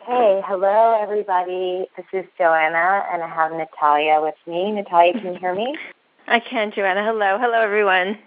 Okay, hello everybody. This is Joanna, and I have Natalia with me. Natalia, can you hear me? I can, Joanna. Hello. Hello, everyone.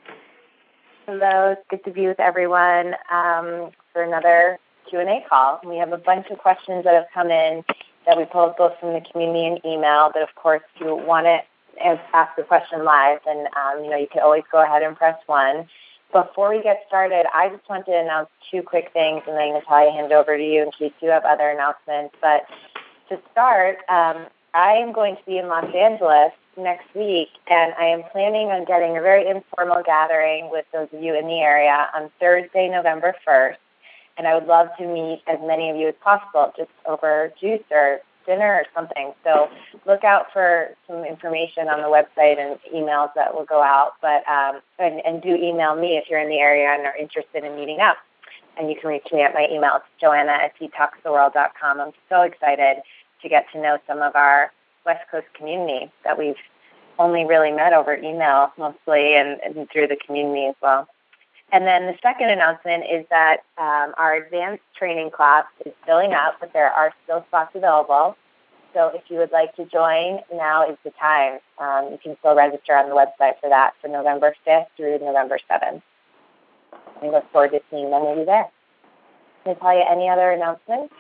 Hello. It's good to be with everyone for another Q&A call. We have a bunch of questions that have come in that we pulled both from the community and email, but of course, if you want to ask the question live, then you can always go ahead and press 1. Before we get started, I just want to announce 2 quick things, and then Natalia, hand it over to you in case you have other announcements. But to start, I am going to be in Los Angeles next week, and I am planning on getting a very informal gathering with those of you in the area on Thursday, November 1st. And I would love to meet as many of you as possible, just over juice or dinner or something. So look out for some information on the website and emails that will go out. But and do email me if you're in the area and are interested in meeting up. And you can reach me at my email. It's joanna@detoxtheworld.com. I'm so excited to get to know some of our West Coast community that we've only really met over email mostly and through the community as well. And then the second announcement is that our advanced training class is filling up, but there are still spots available. So if you would like to join, now is the time. You can still register on the website for that for November 5th through November 7th. We look forward to seeing many of you there. Natalia, any other announcements?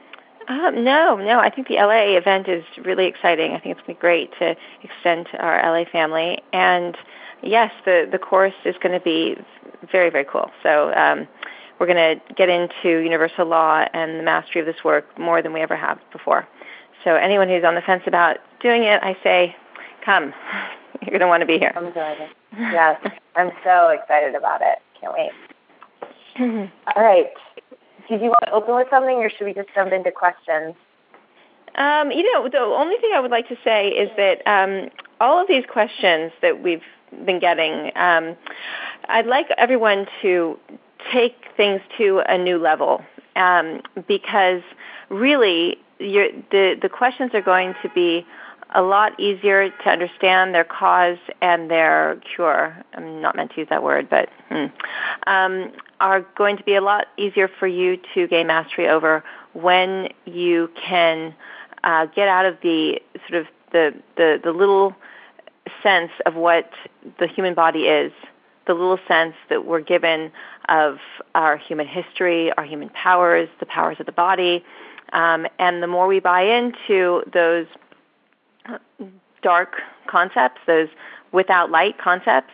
No. I think the LA event is really exciting. I think it's going to be great to extend to our LA family. And yes, the course is going to be very, very cool. So we're going to get into universal law and the mastery of this work more than we ever have before. So anyone who's on the fence about doing it, I say, come. You're going to want to be here. I'm excited. Yes, I'm so excited about it. Can't wait. All right. Did you want to open with something, or should we just jump into questions? The only thing I would like to say is that all of these questions that we've been getting, I'd like everyone to take things to a new level because really the questions are going to be a lot easier to understand their cause and their cure. I'm not meant to use that word, but are going to be a lot easier for you to gain mastery over when you can get out of the sort of the little sense of what the human body is, the little sense that we're given of our human history, our human powers, the powers of the body, and the more we buy into those dark concepts, those without light concepts,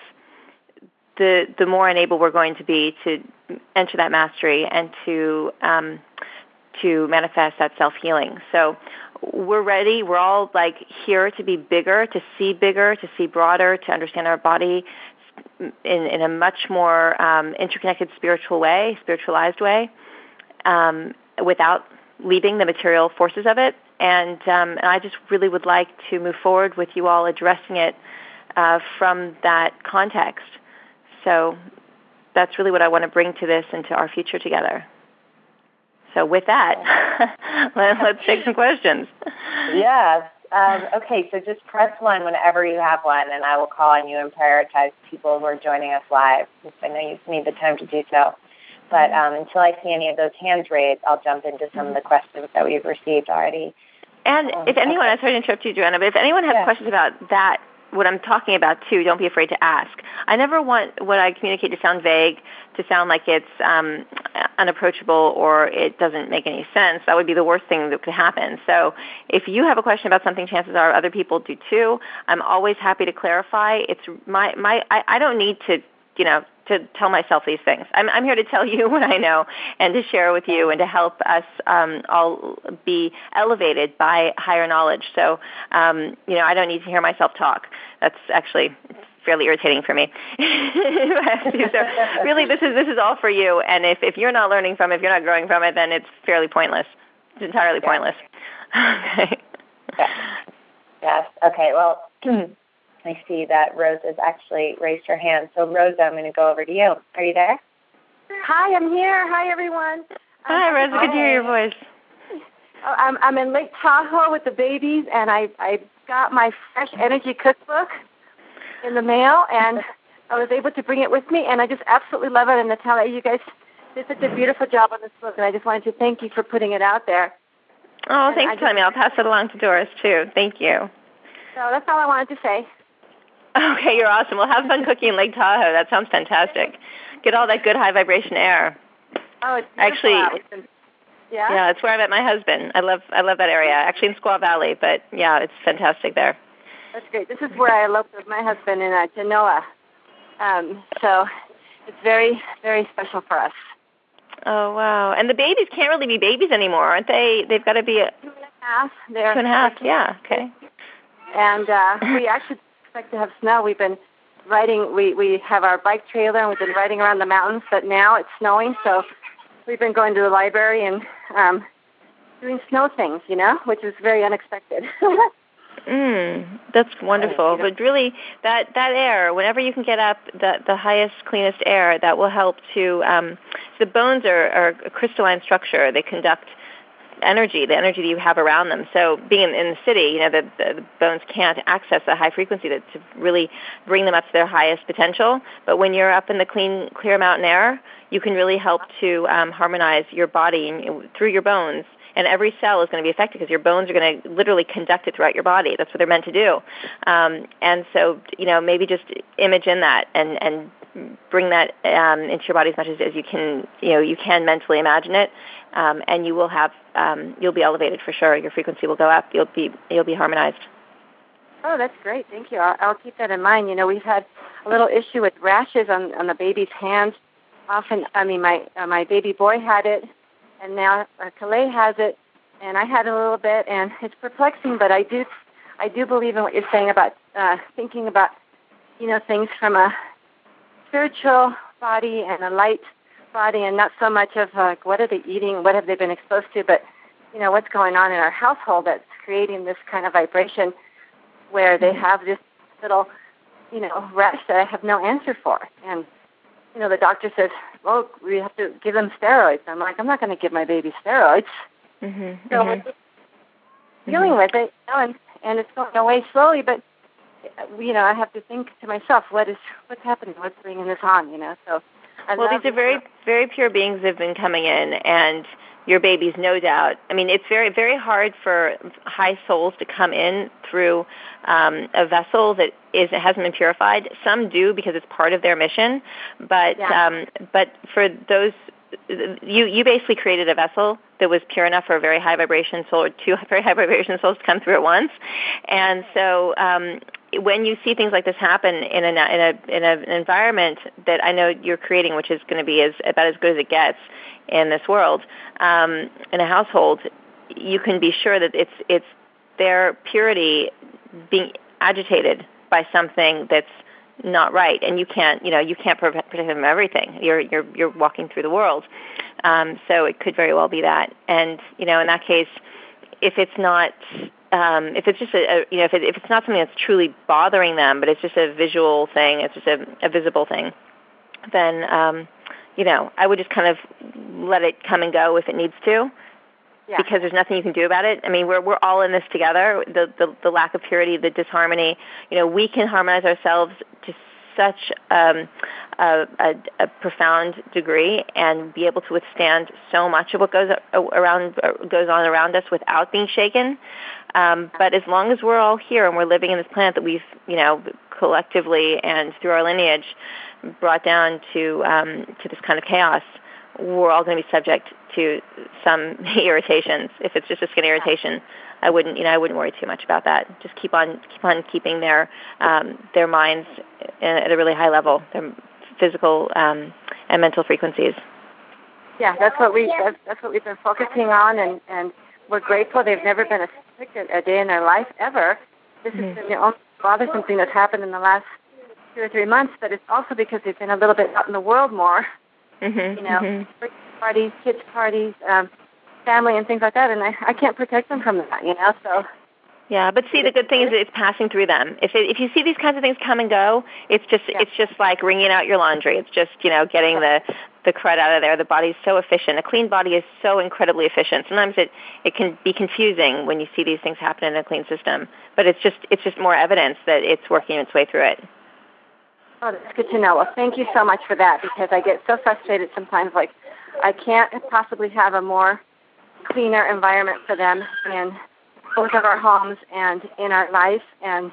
the more enabled we're going to be to enter that mastery and to manifest that self-healing. So we're ready. We're all here to be bigger, to see broader, to understand our body in a much more interconnected spiritualized way, without leaving the material forces of it. And I just really would like to move forward with you all addressing it from that context. So that's really what I want to bring to this and to our future together. So with that, let's take some questions. Yes. Okay, so just press 1 whenever you have one, and I will call on you and prioritize people who are joining us live, because I know you need the time to do so. But until I see any of those hands raised, I'll jump into some of the questions that we've received already. And if anyone, I'm sorry to interrupt you, Joanna, but if anyone has questions about that, what I'm talking about too, don't be afraid to ask. I never want what I communicate to sound vague, to sound like it's unapproachable or it doesn't make any sense. That would be the worst thing that could happen. So if you have a question about something, chances are other people do too. I'm always happy to clarify. It's I don't need to tell myself these things. I'm here to tell you what I know and to share with you and to help us all be elevated by higher knowledge. So, I don't need to hear myself talk. That's actually fairly irritating for me. So really, this is all for you. And if you're not learning from it, if you're not growing from it, then it's fairly pointless. It's entirely pointless. Okay. Yes. Okay. Well, I see that Rose has actually raised her hand. So, Rosa, I'm going to go over to you. Are you there? Hi, I'm here. Hi, everyone. Hi, Rosa. Good to hear your voice. I'm in Lake Tahoe with the babies, and I got my Fresh Energy cookbook in the mail, and I was able to bring it with me, and I just absolutely love it. And Natalia, you guys did such a beautiful job on this book, and I just wanted to thank you for putting it out there. Oh, thanks for telling me. I'll pass it along to Doris, too. Thank you. So that's all I wanted to say. Okay, you're awesome. We'll have fun cooking in Lake Tahoe. That sounds fantastic. Get all that good high vibration air. Oh, it's actually, yeah, it's where I met my husband. I love that area. Actually, in Squaw Valley, but yeah, it's fantastic there. That's great. This is where I eloped with my husband in Genoa. So it's very, very special for us. Oh wow! And the babies can't really be babies anymore, aren't they? They've got to be 2.5. They're 2.5. Yeah. Okay. And we actually expect to have snow. We've been riding. We have our bike trailer, and we've been riding around the mountains. But now it's snowing, so we've been going to the library and doing snow things, which is very unexpected. That's wonderful. But really, that air, whenever you can get up the highest, cleanest air, that will help to. The bones are a crystalline structure. They conduct energy, the energy that you have around them. So being in the city, the bones can't access a high frequency to really bring them up to their highest potential. But when you're up in the clear mountain air, you can really help to harmonize your body through your bones. And every cell is going to be affected because your bones are going to literally conduct it throughout your body. That's what they're meant to do. And so, maybe just image in that and bring that into your body as much as you can. You can mentally imagine it, and you will have you'll be elevated for sure. Your frequency will go up. You'll be harmonized. Oh, that's great. Thank you. I'll keep that in mind. We've had a little issue with rashes on the baby's hands. My baby boy had it. And now Calais has it, and I had a little bit, and it's perplexing. But I do believe in what you're saying about thinking about, things from a spiritual body and a light body, and not so much of what are they eating, what have they been exposed to, but what's going on in our household that's creating this kind of vibration where they have this little, rash that I have no answer for, and. The doctor says, well, we have to give them steroids. I'm like, I'm not going to give my baby steroids. So dealing with it, and it's going away slowly, but, I have to think to myself, what's happening? What's bringing this on, So these are very, very pure beings that have been coming in, and your babies, no doubt. I mean, it's very, very hard for high souls to come in through a vessel that hasn't been purified. Some do because it's part of their mission, but for those, you basically created a vessel that was pure enough for a very high vibration soul or two very high vibration souls to come through at once, and so. When you see things like this happen in an environment that I know you're creating, which is going to be about as good as it gets in this world, in a household, you can be sure that it's their purity being agitated by something that's not right, and you can't protect them from everything. You're walking through the world, so it could very well be that. And in that case, if it's not. If it's just if it's not something that's truly bothering them, but it's just a visual thing, it's just a visible thing, then I would just kind of let it come and go if it needs to, because there's nothing you can do about it. I mean, we're all in this together. The lack of purity, the disharmony. We can harmonize ourselves to such a profound degree and be able to withstand so much of what goes on around us without being shaken. But as long as we're all here and we're living in this planet that we've, collectively and through our lineage brought down to this kind of chaos, we're all going to be subject to some irritations. If it's just a skin irritation, I wouldn't worry too much about that. Just keep on keeping their minds at a really high level, their physical and mental frequencies. Yeah, that's what we've been focusing on, and we're grateful. They've never been afflicted a day in their life ever. This has been the only bothersome thing that's happened in the last 2 or 3 months, but it's also because they've been a little bit out in the world more. Birthday parties, kids' parties, family, and things like that, and I can't protect them from that, so. Yeah, but see, the good thing is that it's passing through them. If you see these kinds of things come and go, it's just like wringing out your laundry. It's just getting the crud out of there. The body's so efficient. A clean body is so incredibly efficient. Sometimes it can be confusing when you see these things happen in a clean system, but it's just more evidence that it's working its way through it. Oh, that's good to know. Well, thank you so much for that, because I get so frustrated sometimes, like, I can't possibly have a more cleaner environment for them in both of our homes and in our life. And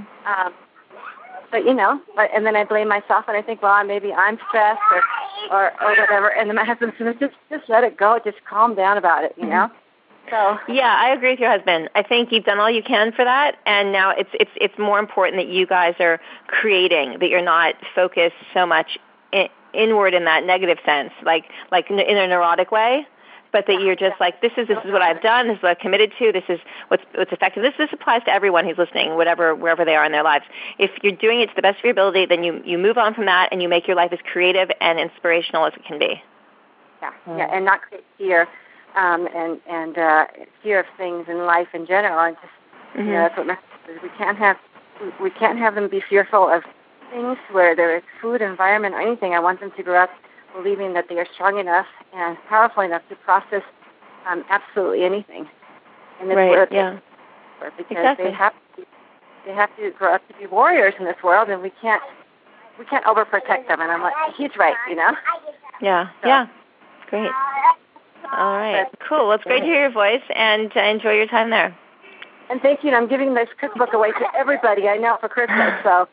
and then I blame myself, and I think, well, maybe I'm stressed or whatever. And then my husband says, just let it go, just calm down about it, you know. So yeah, I agree with your husband. I think you've done all you can for that, and now it's more important that you guys are creating, that you're not focused so much inward in that negative sense, like in a neurotic way, but that you're just like, this is what I've done, this is what I've committed to, this is what's effective. This applies to everyone who's listening, wherever they are in their lives. If you're doing it to the best of your ability, then you move on from that and you make your life as creative and inspirational as it can be. Yeah, and not create fear. And fear of things in life in general, and just that's what we can't have them be fearful of things, whether it's food, environment, or anything. I want them to grow up believing that they are strong enough and powerful enough to process absolutely anything. And this world, because they have to grow up to be warriors in this world, and we can't overprotect them. And I'm like, he's right, you know. Yeah, great. All right, cool. Well, it's great to hear your voice, and enjoy your time there. And thank you. And I'm giving this cookbook away to everybody I know for Christmas. So.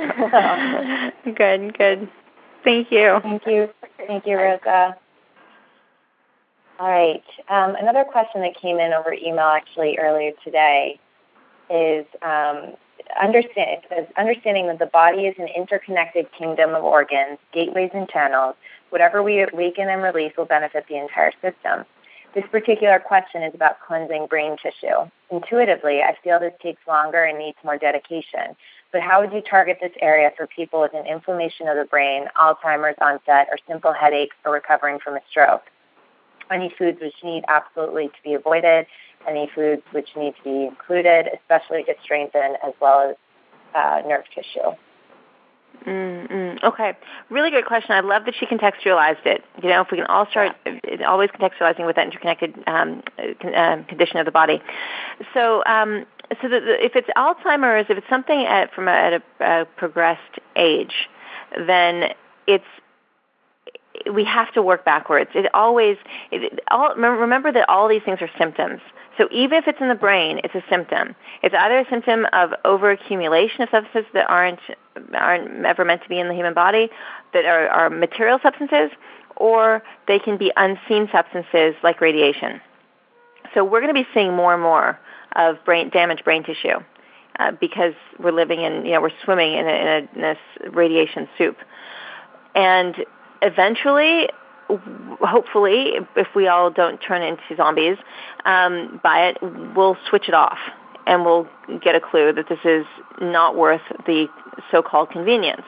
Good. Thank you. Thank you, Rosa. All right. Another question that came in over email actually earlier today is understanding that the body is an interconnected kingdom of organs, gateways, and channels. Whatever we awaken and release will benefit the entire system. This particular question is about cleansing brain tissue. Intuitively, I feel this takes longer and needs more dedication. But how would you target this area for people with an inflammation of the brain, Alzheimer's onset, or simple headaches or recovering from a stroke? Any foods which need absolutely to be avoided, any foods which need to be included, especially to strengthen as well as nerve tissue. Okay. Really good question. I love that she contextualized it. You know, if we can all start always contextualizing with that interconnected condition of the body. So if it's Alzheimer's, if it's something at a progressed age, then we have to work backwards. Remember that all these things are symptoms. So even if it's in the brain, it's a symptom. It's either a symptom of overaccumulation of substances that aren't ever meant to be in the human body, that are material substances, or they can be unseen substances like radiation. So we're going to be seeing more and more of damaged brain tissue because we're living we're swimming in this radiation soup. And eventually, hopefully, if we all don't turn into zombies by it, we'll switch it off and we'll get a clue that this is not worth the so-called convenience.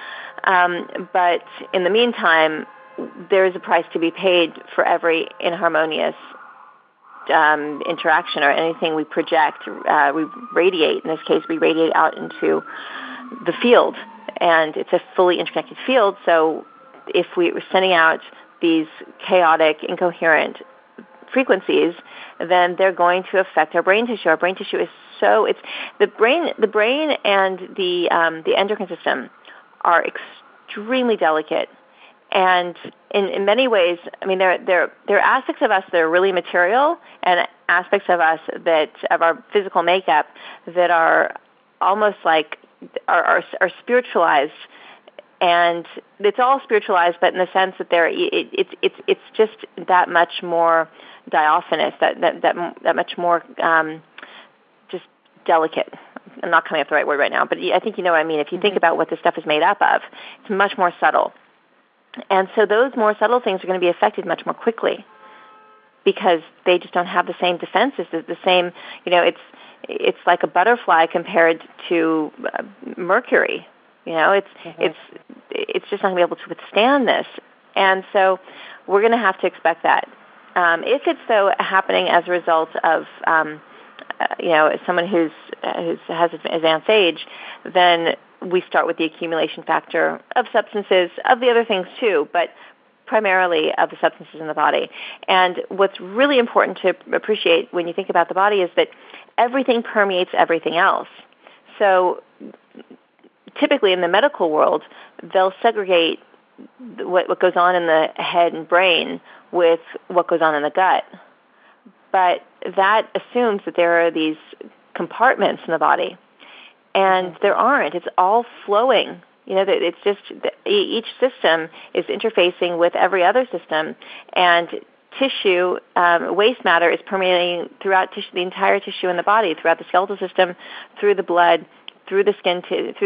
But in the meantime, there is a price to be paid for every inharmonious interaction or anything we project, we radiate. In this case, we radiate out into the field, and it's a fully interconnected field. So if we're sending out these chaotic, incoherent frequencies, then they're going to affect our brain tissue. Our brain tissue is it's the brain and the endocrine system are extremely delicate. And in many ways, I mean, there are aspects of us that are really material, and aspects of us of our physical makeup that are almost like are spiritualized. And it's all spiritualized, but in the sense that it's just that much more diaphanous, that much more just delicate. I'm not coming up with the right word right now, but I think you know what I mean. If you think about what this stuff is made up of, it's much more subtle. And so those more subtle things are going to be affected much more quickly because they just don't have the same defenses. The same, it's like a butterfly compared to mercury. It's just not going to be able to withstand this. And so we're going to have to expect that. If it's, though, happening as a result of, someone who has advanced age, then we start with the accumulation factor of substances, of the other things too, but primarily of the substances in the body. And what's really important to appreciate when you think about the body is that everything permeates everything else. So typically in the medical world, they'll segregate what goes on in the head and brain with what goes on in the gut. But that assumes that there are these compartments in the body, and there aren't. It's all flowing. It's just each system is interfacing with every other system, and tissue, waste matter is permeating throughout the entire tissue in the body, throughout the skeletal system, through the blood, through the skin, through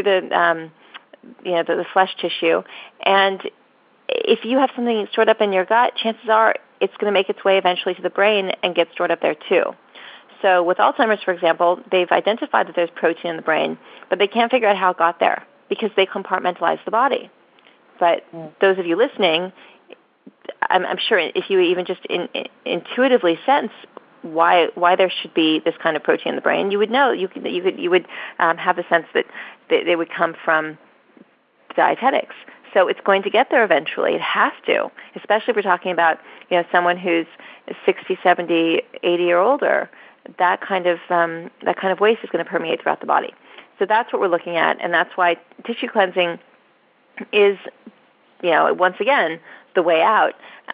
the flesh tissue. And if you have something stored up in your gut, chances are it's going to make its way eventually to the brain and get stored up there too. So with Alzheimer's, for example, they've identified that there's protein in the brain, but they can't figure out how it got there because they compartmentalize the body. But those of you listening, I'm sure if you even just intuitively sense why there should be this kind of protein in the brain, you would know. You would have the sense that they would come from dietetics. So it's going to get there eventually. It has to, especially if we're talking about someone who's 60, 70, 80 or older. That kind of waste is going to permeate throughout the body. So that's what we're looking at, and that's why tissue cleansing is, once again, the way out.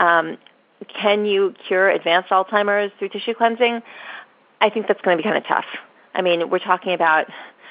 Can you cure advanced Alzheimer's through tissue cleansing? I think that's going to be kind of tough. I mean, we're talking about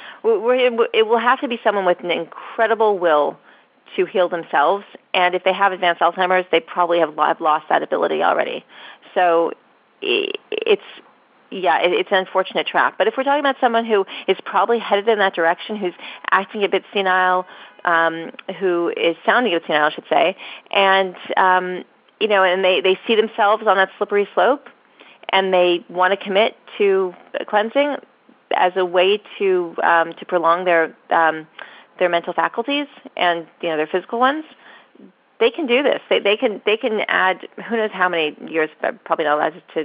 it will have to be someone with an incredible will to heal themselves, and if they have advanced Alzheimer's, they probably have lost that ability already. So it's an unfortunate trap. But if we're talking about someone who is probably headed in that direction, who's acting a bit senile, who is sounding a bit senile, I should say, and and they see themselves on that slippery slope, and they want to commit to cleansing as a way to prolong their mental faculties and their physical ones, they can do this. They can add who knows how many years. Probably not allowed to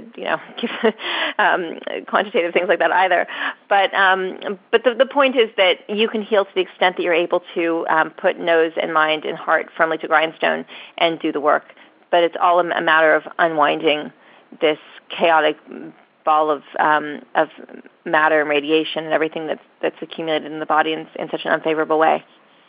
give quantitative things like that either. But the point is that you can heal to the extent that you're able to put nose and mind and heart firmly to grindstone and do the work. But it's all a matter of unwinding this chaotic ball of matter and radiation and everything that's accumulated in the body in such an unfavorable way.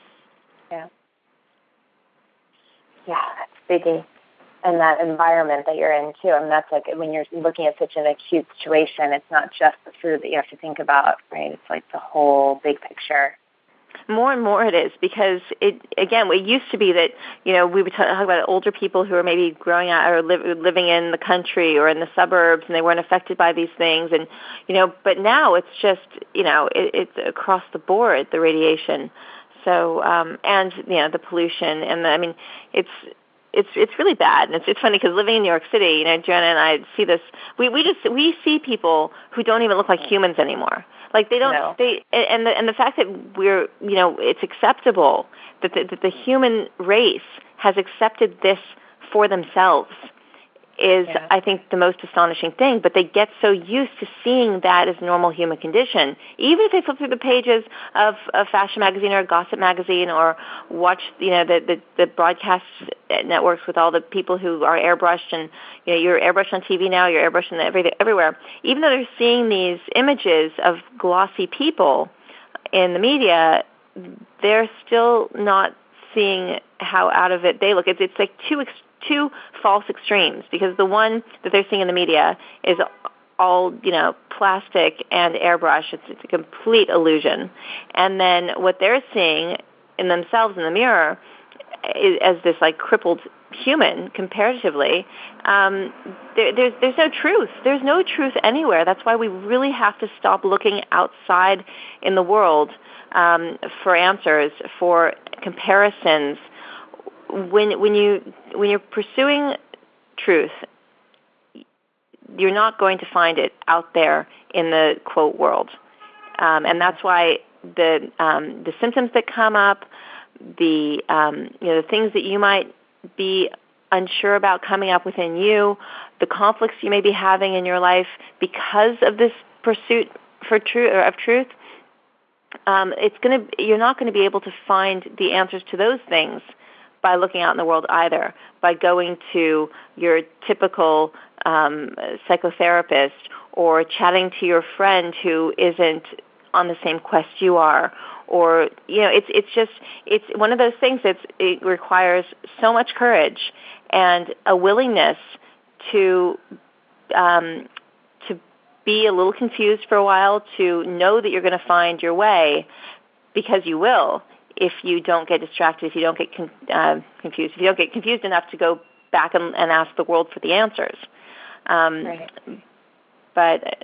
Yeah, that's biggie. And that environment that you're in, too. I mean, that's like when you're looking at such an acute situation, it's not just the food that you have to think about, right? It's like the whole big picture. More and more it is, because it used to be that, we would talk about older people who are maybe growing out or living in the country or in the suburbs, and they weren't affected by these things. And, but now it's just, it's across the board, the radiation. So, and, the pollution and it's really bad. And it's funny because living in New York City, Joanna and I see this, we see people who don't even look like humans anymore. Like they don't, no. And the fact that we're, it's acceptable that the human race has accepted this for themselves is, I think, the most astonishing thing. But they get so used to seeing that as normal human condition. Even if they flip through the pages of a fashion magazine or a gossip magazine or watch, the broadcast networks with all the people who are airbrushed and, you're airbrushed on TV now, you're airbrushed everywhere. Even though they're seeing these images of glossy people in the media, they're still not seeing how out of it they look. It's like two false extremes, because the one that they're seeing in the media is all, plastic and airbrush. It's a complete illusion. And then what they're seeing in themselves in the mirror is, as this like crippled human comparatively, there's no truth. There's no truth anywhere. That's why we really have to stop looking outside in the world for answers, for comparisons. When you're pursuing truth, you're not going to find it out there in the quote world, and that's why the symptoms that come up, the things that you might be unsure about coming up within you, the conflicts you may be having in your life because of this pursuit for truth. You're not going to be able to find the answers to those things by looking out in the world either, by going to your typical psychotherapist or chatting to your friend who isn't on the same quest you are, or it's one of those things it requires so much courage and a willingness to be a little confused for a while, to know that you're going to find your way, because you will, if you don't get distracted, if you don't get confused, if you don't get confused enough to go back and ask the world for the answers. Right. But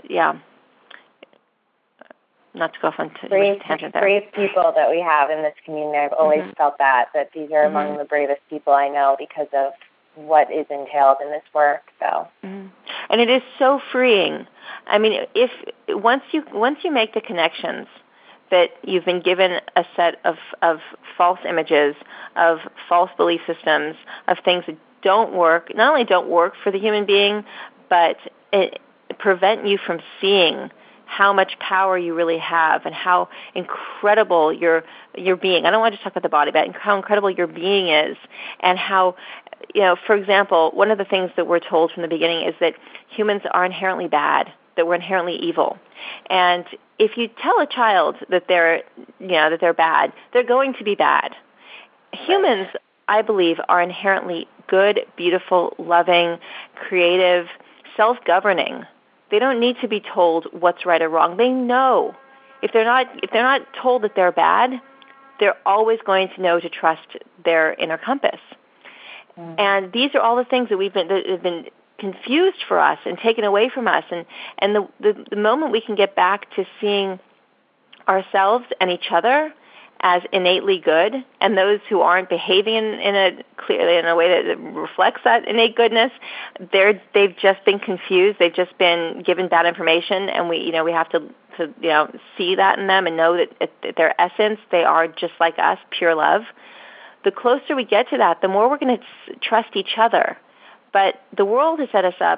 not to go off on a tangent there. Brave people that we have in this community. I've always felt that these are among the bravest people I know because of what is entailed in this work. So, and it is so freeing. I mean, once you make the connections that you've been given a set of false images, of false belief systems, of things that don't work, not only don't work for the human being, but it prevent you from seeing how much power you really have and how incredible your being. I don't want to just talk about the body, but how incredible your being is, and how, for example, one of the things that we're told from the beginning is that humans are inherently bad, that we're inherently evil. And if you tell a child that they're bad, they're going to be bad. Humans, I believe, are inherently good, beautiful, loving, creative, self-governing. They don't need to be told what's right or wrong. They know. If they're not told that they're bad, they're always going to know to trust their inner compass. And these are all the things that have been confused for us and taken away from us. And the moment we can get back to seeing ourselves and each other as innately good, and those who aren't behaving in a way that reflects that innate goodness, they've just been confused. They've just been given bad information, and we have to see that in them and know that at their essence they are just like us, pure love. The closer we get to that, the more we're going to trust each other. But the world has set us up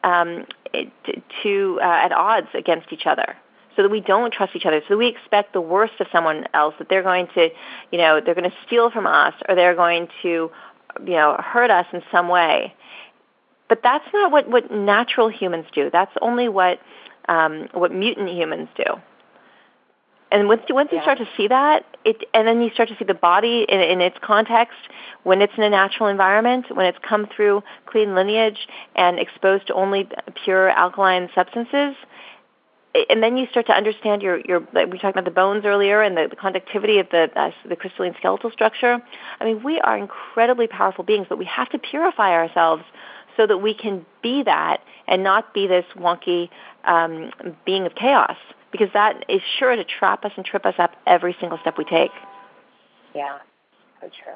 at odds against each other, so that we don't trust each other, so that we expect the worst of someone else, that they're going to, they're going to steal from us, or they're going to, hurt us in some way. But that's not what natural humans do. That's only what mutant humans do. And once you start to see that, and then you start to see the body in its context, when it's in a natural environment, when it's come through clean lineage and exposed to only pure alkaline substances, and then you start to understand we talked about the bones earlier and the conductivity of the crystalline skeletal structure. I mean, we are incredibly powerful beings, but we have to purify ourselves so that we can be that and not be this wonky being of chaos, because that is sure to trap us and trip us up every single step we take. Yeah, so true.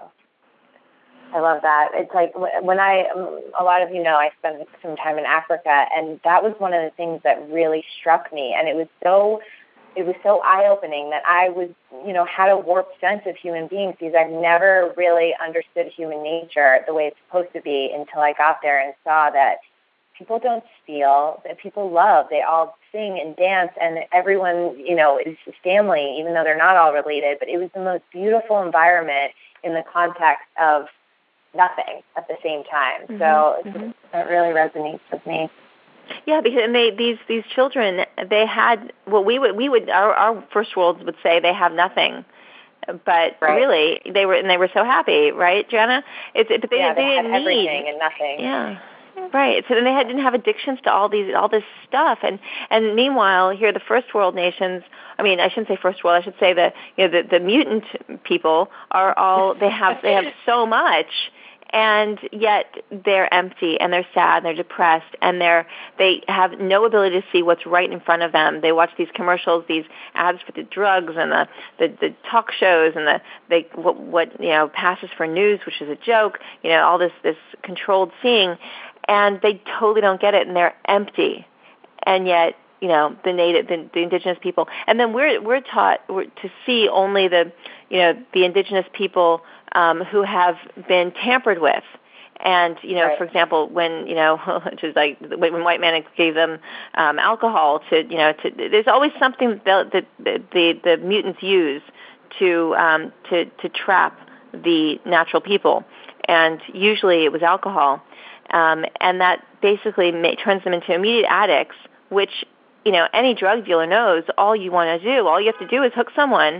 I love that. It's like when a lot of you know, I spent some time in Africa, and that was one of the things that really struck me. And it was so eye-opening that I was, had a warped sense of human beings, because I've never really understood human nature the way it's supposed to be until I got there and saw that people don't steal, that people love, they all sing and dance, and everyone, is family, even though they're not all related. But it was the most beautiful environment in the context of nothing at the same time. So that really resonates with me. Yeah, because these children, they had what we would our first worlds would say they have nothing, but really they were so happy, right, Joanna? But they had didn't need everything and nothing. Yeah. Right. So then they didn't have addictions to all this stuff, and meanwhile here the first world nations. I mean, I shouldn't say first world. I should say the mutant people are all they have so much, and yet they're empty and they're sad and they're depressed and they have no ability to see what's right in front of them. They watch these commercials, these ads for the drugs and the talk shows and what passes for news, which is a joke. All this controlled seeing. And they totally don't get it, and they're empty. And yet, the indigenous people, and then we're taught to see only the indigenous people who have been tampered with. And for example, when which is like when white men gave them alcohol to there's always something that the mutants use to trap the natural people, and usually it was alcohol. And that basically turns them into immediate addicts, which, any drug dealer knows all you have to do is hook someone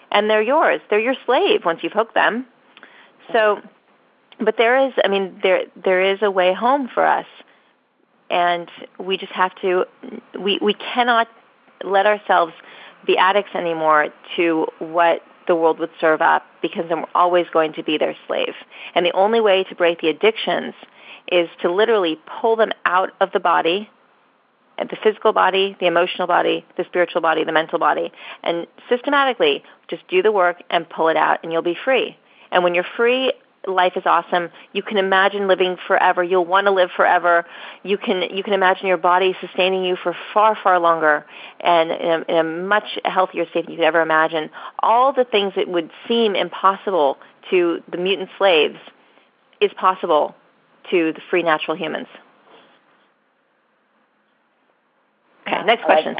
and they're yours. They're your slave once you've hooked them. So, but there is a way home for us, and we just have to. We cannot let ourselves be addicts anymore to what the world would serve up, because then we're always going to be their slave. And the only way to break the addictions is to literally pull them out of the body, the physical body, the emotional body, the spiritual body, the mental body, and systematically just do the work and pull it out, and you'll be free. And when you're free, life is awesome. You can imagine living forever. You'll want to live forever. You can imagine your body sustaining you for far, far longer, and in a much healthier state than you could ever imagine. All the things that would seem impossible to the mutant slaves is possible to the free natural humans. Okay, next question.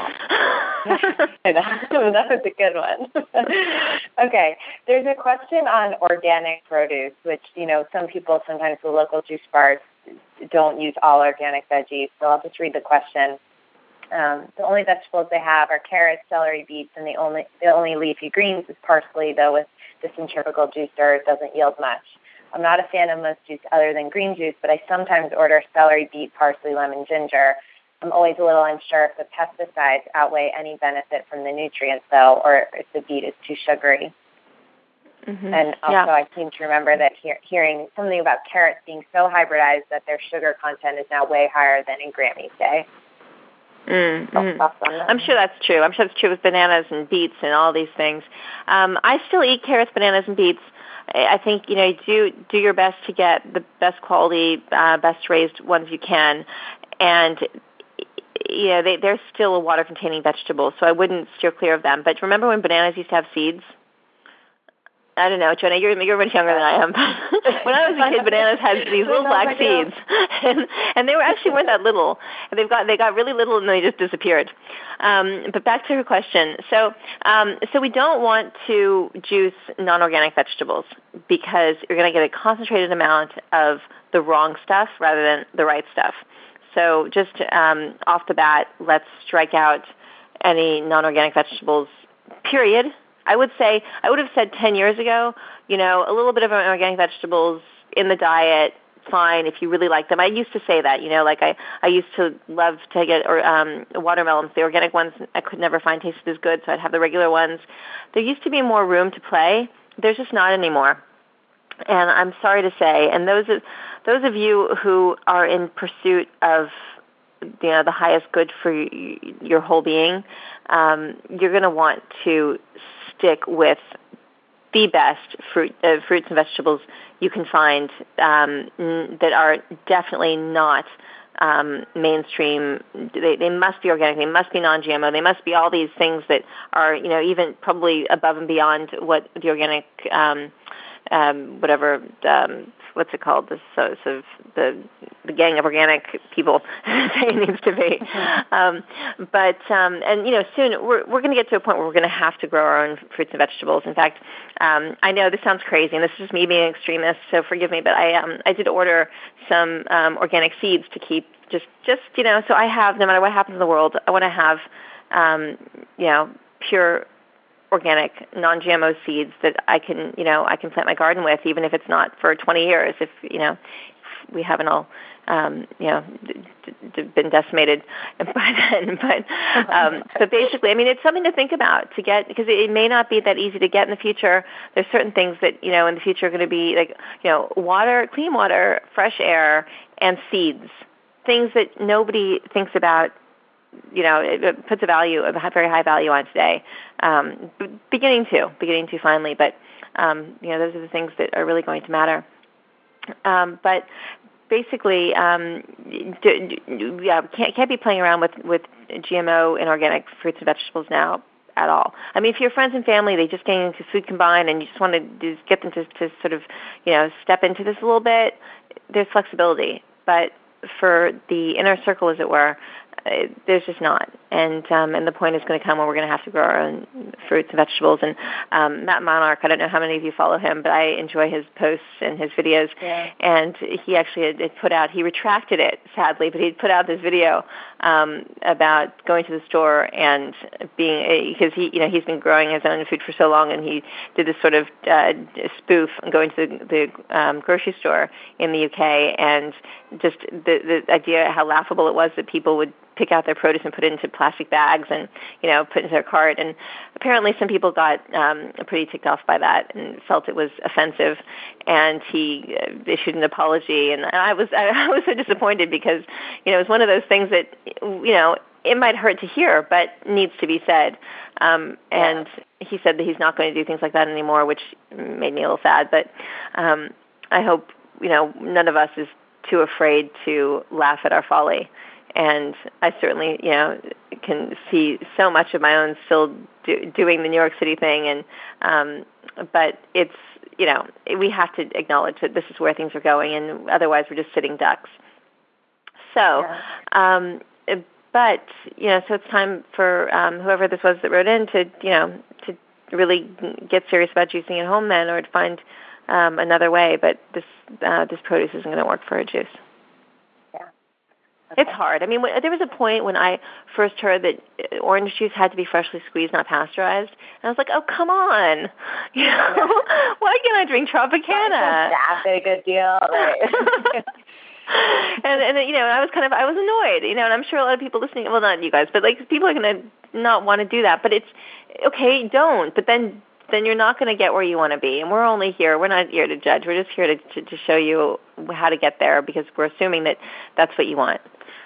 That was a good one. Okay, there's a question on organic produce, which, some people sometimes the local juice bars don't use all organic veggies, so I'll just read the question. The only vegetables they have are carrots, celery, beets, and the only leafy greens is parsley, though with the centrifugal juicer it doesn't yield much. I'm not a fan of most juice other than green juice, but I sometimes order celery, beet, parsley, lemon, ginger. I'm always a little unsure if the pesticides outweigh any benefit from the nutrients, though, or if the beet is too sugary. Mm-hmm. And also, I seem to remember that hearing something about carrots being so hybridized that their sugar content is now way higher than in Grammy's day. Mm-hmm. I'm sure that's true. I'm sure it's true with bananas and beets and all these things. I still eat carrots, bananas, and beets. I think, do your best to get the best quality, best raised ones you can. And they're still a water-containing vegetable, so I wouldn't steer clear of them. But remember when bananas used to have seeds? I don't know, Joanna, you're much younger than I am. When I was a kid, bananas had these little black seeds, and they weren't that little. They got really little, and then they just disappeared. But back to her question. So we don't want to juice non-organic vegetables because you're going to get a concentrated amount of the wrong stuff rather than the right stuff. So just off the bat, let's strike out any non-organic vegetables, period. I would have said 10 years ago, a little bit of organic vegetables in the diet, fine, if you really like them. I used to say that, like I used to love to get watermelons. The organic ones I could never find tasted as good, so I'd have the regular ones. There used to be more room to play. There's just not anymore. And I'm sorry to say, and those of you who are in pursuit of the highest good for your whole being, you're going to want to stick with the best fruits and vegetables you can find that are definitely not mainstream. They must be organic. They must be non-GMO. They must be all these things that are even probably above and beyond what the organic what's it called? The gang of organic people say it needs to be. But soon we're going to get to a point where we're going to have to grow our own fruits and vegetables. In fact, I know this sounds crazy, and this is just me being an extremist, so forgive me, but I did order some organic seeds to keep just so I have, no matter what happens in the world, I want to have pure organic, non-GMO seeds that I can plant my garden with, even if it's not for 20 years, if we haven't all, been decimated by then. But basically, it's something to think about to get, because it may not be that easy to get in the future. There's certain things that, in the future are going to be like, water, clean water, fresh air, and seeds, things that nobody thinks about. It puts a very high value on today. Beginning to finally, but those are the things that are really going to matter. But basically, can't be playing around with GMO and organic fruits and vegetables now at all. If your friends and family, they just getting into Food Combined and you just want to just get them to sort of step into this a little bit, there's flexibility, but for the inner circle, as it were, there's just not. And the point is going to come when we're going to have to grow our own fruits and vegetables. And Matt Monarch, I don't know how many of you follow him, but I enjoy his posts and his videos. Yeah. And he actually had put out, he retracted it, sadly, but he put out this video about going to the store and being, because he's been growing his own food for so long, and he did this sort of spoof and going to the grocery store in the UK, and just the idea how laughable it was that people would pick out their produce and put it into plastic bags and, put it into their cart. And apparently some people got pretty ticked off by that and felt it was offensive. And he issued an apology. And I was so disappointed because, it was one of those things that, it might hurt to hear, but needs to be said. And he said that he's not going to do things like that anymore, which made me a little sad. But I hope, none of us is too afraid to laugh at our folly. And I certainly, can see so much of my own still doing the New York City thing. And but it's, we have to acknowledge that this is where things are going, and otherwise we're just sitting ducks. So, but, so it's time for whoever this was that wrote in to really get serious about juicing at home then, or to find another way. But this produce isn't going to work for a juice. Okay. It's hard. I mean, there was a point when I first heard that orange juice had to be freshly squeezed, not pasteurized. And I was like, oh, come on. Why can't I drink Tropicana? That's a good deal. Right? and I was annoyed, and I'm sure a lot of people listening, well, not you guys, but like people are going to not want to do that. But it's, okay, don't. But then you're not going to get where you want to be. And we're only here. We're not here to judge. We're just here to show you how to get there, because we're assuming that that's what you want.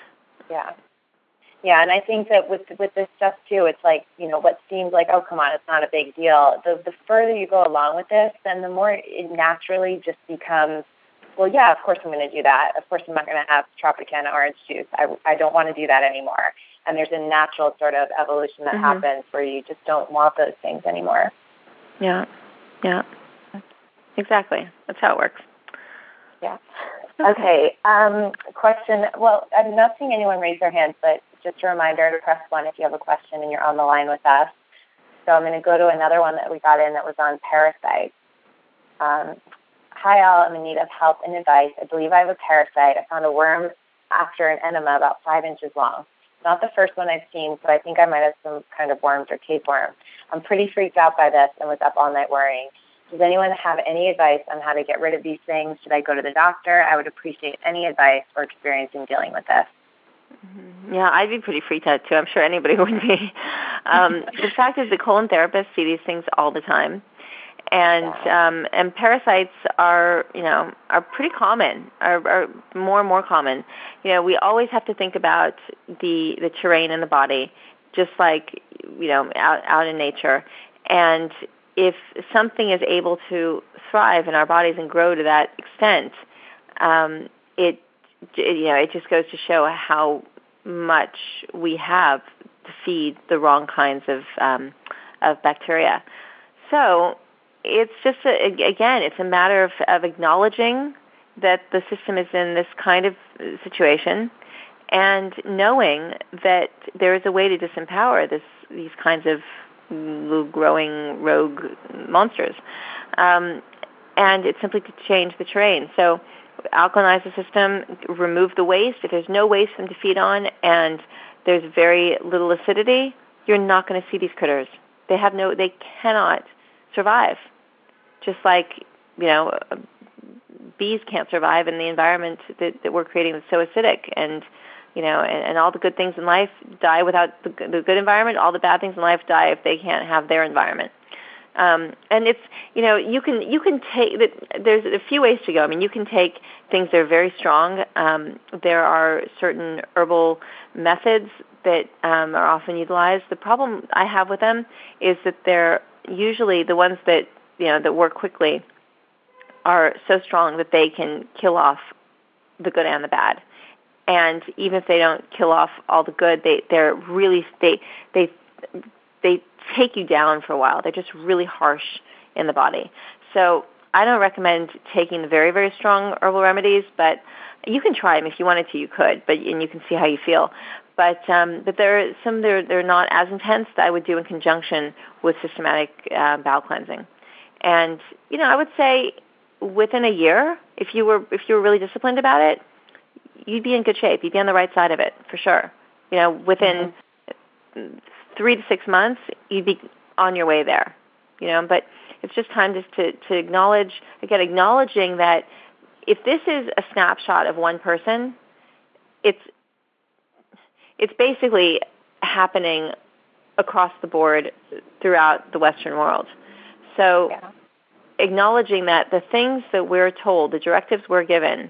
Yeah, and I think that with this stuff too, it's like, what seems like, oh, come on, it's not a big deal. The further you go along with this, then the more it naturally just becomes, well, yeah, of course I'm going to do that. Of course I'm not going to have Tropicana orange juice. I don't want to do that anymore. And there's a natural sort of evolution that happens where you just don't want those things anymore. Yeah, exactly. That's how it works. Yeah. Okay. Question. Well, I'm not seeing anyone raise their hands, but just a reminder to press 1 if you have a question and you're on the line with us. So I'm going to go to another one that we got in that was on parasites. Hi, all. I'm in need of help and advice. I believe I have a parasite. I found a worm after an enema about 5 inches long. Not the first one I've seen, so I think I might have some kind of worms or tapeworm. I'm pretty freaked out by this and was up all night worrying. Does anyone have any advice on how to get rid of these things? Should I go to the doctor? I would appreciate any advice or experience in dealing with this. Yeah, I'd be pretty freaked out too. I'm sure anybody would be. The fact is that colon therapists see these things all the time. And parasites are pretty common, are more and more common. We always have to think about the terrain in the body, just like, out in nature. And if something is able to thrive in our bodies and grow to that extent, it just goes to show how much we have to feed the wrong kinds of bacteria. So it's just, it's a matter of acknowledging that the system is in this kind of situation, and knowing that there is a way to disempower these kinds of growing rogue monsters. And it's simply to change the terrain. So alkalinize the system, remove the waste. If there's no waste for them to feed on and there's very little acidity, you're not going to see these critters. They cannot survive. Just like, bees can't survive in the environment that we're creating that's so acidic. And all the good things in life die without the good environment. All the bad things in life die if they can't have their environment. And it's, you can take, there's a few ways to go. I mean, you can take things that are very strong. There are certain herbal methods that are often utilized. The problem I have with them is that they're usually the ones that, that work quickly are so strong that they can kill off the good and the bad. And even if they don't kill off all the good, they take you down for a while. They're just really harsh in the body. So I don't recommend taking the very, very strong herbal remedies, but you can try them if you wanted to. You could, and you can see how you feel. But there are some they're not as intense that I would do in conjunction with systematic bowel cleansing. And I would say within a year, if you were really disciplined about it, you'd be in good shape. You'd be on the right side of it for sure. Within 3 to 6 months, you'd be on your way there. But it's just time just to acknowledge, again, acknowledging that if this is a snapshot of one person, it's basically happening across the board throughout the Western world. So acknowledging that the things that we're told, the directives we're given,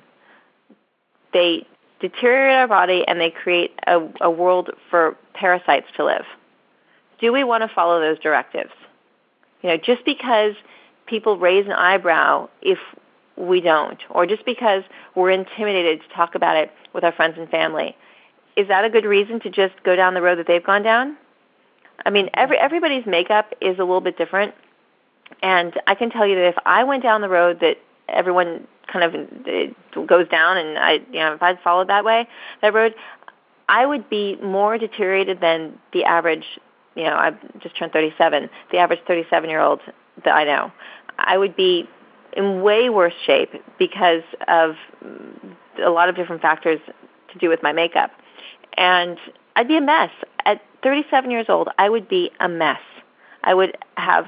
they deteriorate our body and they create a world for parasites to live. Do we want to follow those directives? Just because people raise an eyebrow if we don't, or just because we're intimidated to talk about it with our friends and family, is that a good reason to just go down the road that they've gone down? I mean, everybody's makeup is a little bit different, and I can tell you that if I went down the road that everyone kind of goes down, and if I'd followed that road, I would be more deteriorated than the average. I've just turned 37. The average 37-year-old that I know, I would be in way worse shape because of a lot of different factors to do with my makeup. And I'd be a mess. At 37 years old, I would be a mess. I would have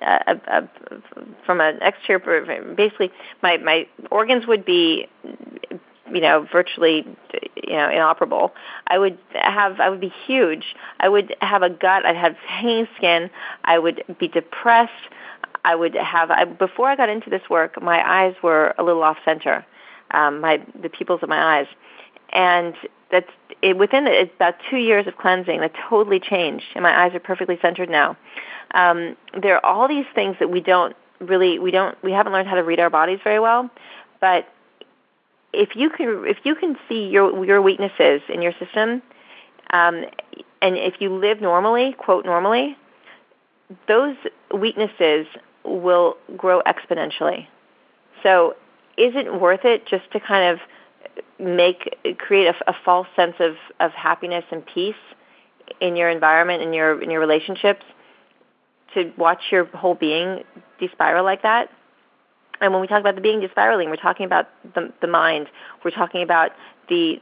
from an exterior, basically my organs would be, virtually, inoperable. I would be huge. I would have a gut. I'd have hanging skin. I would be depressed. Before I got into this work, my eyes were a little off center, the pupils of my eyes, and that's within about 2 years of cleansing, that totally changed, and my eyes are perfectly centered now. There are all these things that we haven't learned how to read our bodies very well, but if you can see your weaknesses in your system, and if you live normally, quote normally, those weaknesses will grow exponentially. So is it worth it just to kind of create a false sense of happiness and peace in your environment, in your relationships, to watch your whole being despiral like that? And when we talk about the being despiraling, we're talking about the mind. We're talking about the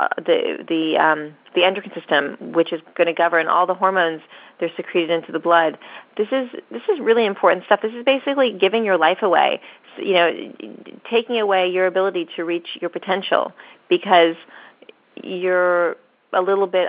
endocrine system, which is going to govern all the hormones that are secreted into the blood. This is really important stuff. This is basically giving your life away, taking away your ability to reach your potential because you're a little bit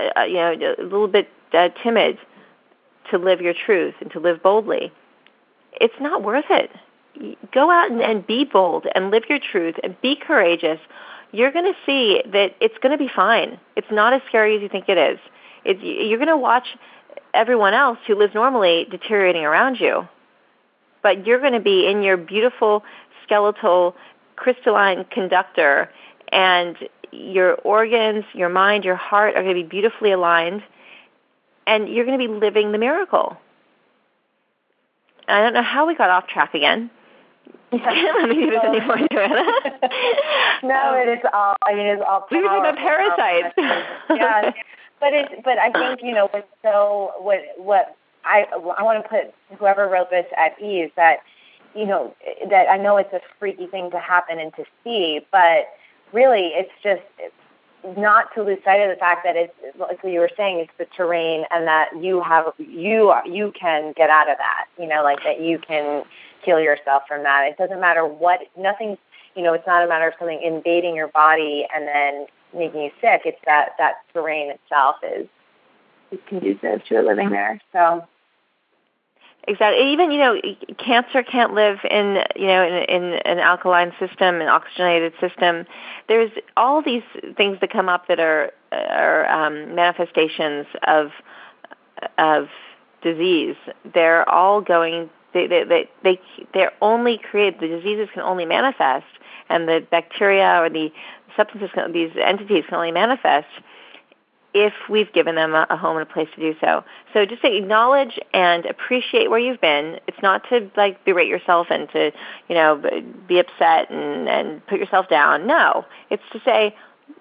timid to live your truth and to live boldly. It's not worth it. Go out and be bold and live your truth and be courageous. You're going to see that it's going to be fine. It's not as scary as you think it is. You're going to watch everyone else who lives normally deteriorating around you, but you're going to be in your beautiful skeletal crystalline conductor, and your organs, your mind, your heart are going to be beautifully aligned, and you're going to be living the miracle. I don't know how we got off track again. Let me see if there's any more to it. No, it's all we were talking about parasites. Yeah, but I think what I want to put whoever wrote this at ease that that I know it's a freaky thing to happen and to see, but really it's just not to lose sight of the fact that it's, like you were saying, it's the terrain, and that you can get out of that. Like that you can heal yourself from that. It doesn't matter what. Nothing's. It's not a matter of something invading your body and then making you sick. It's that terrain itself is conducive to living there. So. Exactly. Even cancer can't live in an alkaline system, an oxygenated system. There's all these things that come up that are manifestations of disease. They're all going. They're only created. The diseases can only manifest, and the bacteria or the substances, these entities can only manifest if we've given them a home and a place to do so. So just to acknowledge and appreciate where you've been. It's not to berate yourself and to be upset and put yourself down. No, it's to say,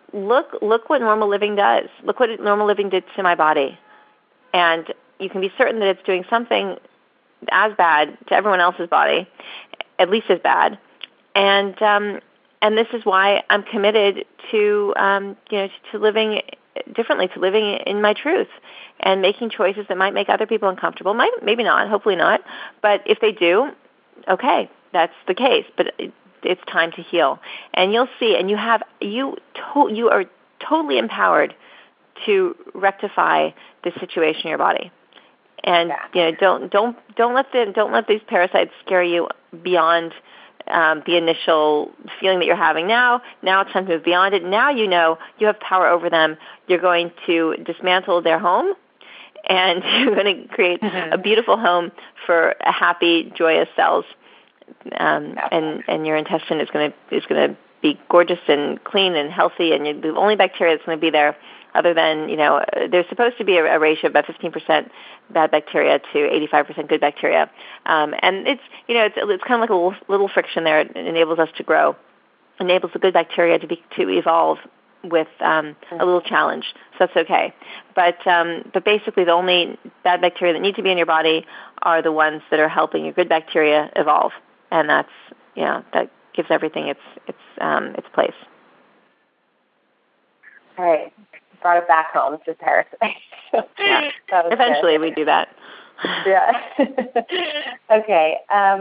look what normal living does. Look what normal living did to my body. And you can be certain that it's doing something as bad to everyone else's body, at least as bad. And this is why I'm committed to to living differently, to living in my truth, and making choices that might make other people uncomfortable. Maybe not, hopefully not. But if they do, okay, that's the case. But it's time to heal, and you'll see. And you are totally empowered to rectify the situation in your body. And don't let these parasites scare you beyond the initial feeling that you're having now. Now it's time to move beyond it. Now you know you have power over them. You're going to dismantle their home, and you're going to create a beautiful home for a happy, joyous cells. And your intestine is going to be gorgeous and clean and healthy. And the only bacteria that's going to be there, other than there's supposed to be a ratio of about 15% bad bacteria to 85% good bacteria, and it's kind of like a little friction there. It enables us to grow, enables the good bacteria to evolve with a little challenge. So that's okay. But basically, the only bad bacteria that need to be in your body are the ones that are helping your good bacteria evolve, and that gives everything its place. All right. Brought it back home to parasites. Yeah. Eventually we do that. Yeah. Okay.